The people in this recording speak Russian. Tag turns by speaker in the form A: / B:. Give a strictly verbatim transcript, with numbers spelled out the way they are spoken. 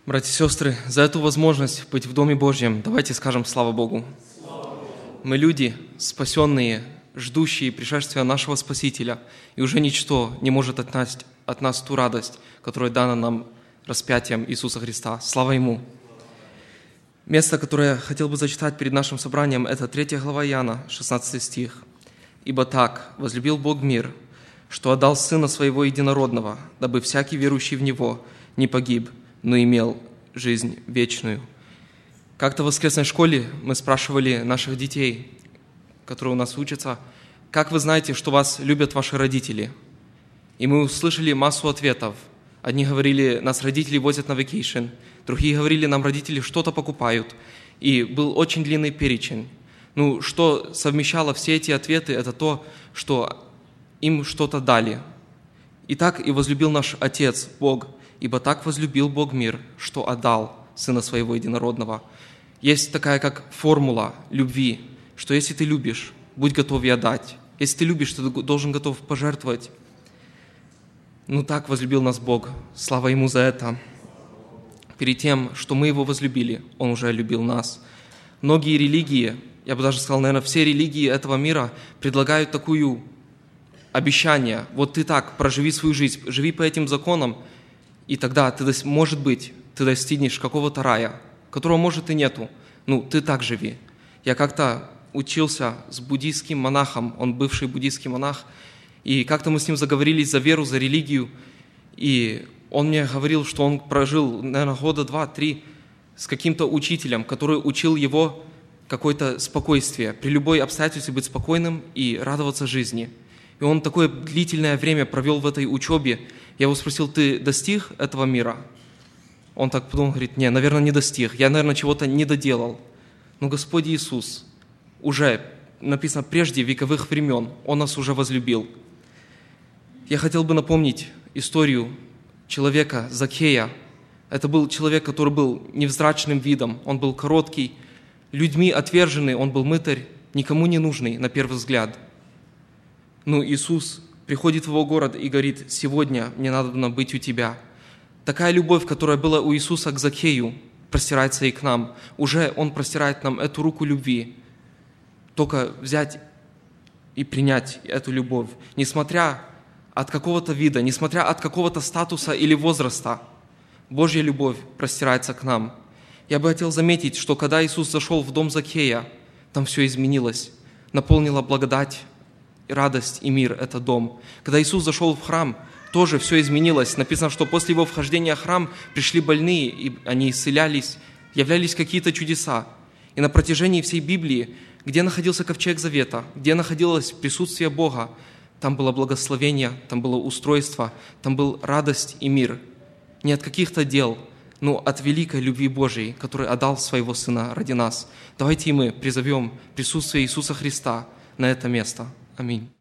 A: Братья и сестры, за эту возможность быть в Доме Божьем давайте скажем слава Богу.
B: Слава Богу.
A: Мы люди, спасенные, ждущие пришествия нашего Спасителя, и уже ничто не может отнять от нас ту радость, которая дана нам распятием Иисуса Христа. Слава Ему! Место, которое я хотел бы зачитать перед нашим собранием, это третья глава Иоанна, шестнадцатый стих. «Ибо так возлюбил Бог мир, что отдал Сына Своего Единородного, дабы всякий верующий в Него не погиб, но имел жизнь вечную». Как-то в воскресной школе мы спрашивали наших детей, которые у нас учатся, как вы знаете, что вас любят ваши родители? И мы услышали массу ответов. Одни говорили, нас родители возят на вакейшн, другие говорили, нам родители что-то покупают. И был очень длинный перечень. Ну, что совмещало все эти ответы, это то, что им что-то дали. «И так и возлюбил наш Отец, Бог, ибо так возлюбил Бог мир, что отдал Сына Своего Единородного». Есть такая как формула любви, что если ты любишь, будь готов и отдать. Если ты любишь, ты должен готов пожертвовать. Ну так возлюбил нас Бог. Слава Ему за это. Перед тем, что мы Его возлюбили, Он уже любил нас. Многие религии, я бы даже сказал, наверное, все религии этого мира предлагают такую обещание. Вот ты так проживи свою жизнь, живи по этим законам, и тогда ты, может быть, ты достигнешь какого-то рая, которого, может, и нету. Ну, ты так живи. Я как-то учился с буддийским монахом, он бывший буддийский монах, и как-то мы с ним заговорились за веру, за религию, и он мне говорил, что он прожил, наверное, года два-три с каким-то учителем, который учил его какое-то спокойствие, при любой обстоятельстве быть спокойным и радоваться жизни. И он такое длительное время провел в этой учебе. Я его спросил, ты достиг этого мира? Он так подумал, говорит, не, наверное, не достиг. Я, наверное, чего-то не доделал. Но Господь Иисус уже, написано, прежде вековых времен, Он нас уже возлюбил. Я хотел бы напомнить историю человека Закхея. Это был человек, который был невзрачным видом. Он был короткий, людьми отверженный, он был мытарь, никому не нужный на первый взгляд. Но Иисус приходит в его город и говорит, сегодня мне надо быть у тебя. Такая любовь, которая была у Иисуса к Закхею, простирается и к нам. Уже Он простирает нам эту руку любви. Только взять и принять эту любовь. Несмотря от какого-то вида, несмотря от какого-то статуса или возраста, Божья любовь простирается к нам. Я бы хотел заметить, что когда Иисус зашел в дом Закхея, там все изменилось. Наполнила благодать, радость и мир этот дом. Когда Иисус зашел в храм, тоже все изменилось. Написано, что после Его вхождения в храм пришли больные, и они исцелялись, являлись какие-то чудеса. И на протяжении всей Библии, где находился ковчег Завета, где находилось присутствие Бога, там было благословение, там было устройство, там был радость и мир. Не от каких-то дел, но от великой любви Божией, который отдал Своего Сына ради нас. Давайте и мы призовем присутствие Иисуса Христа на это место. Аминь.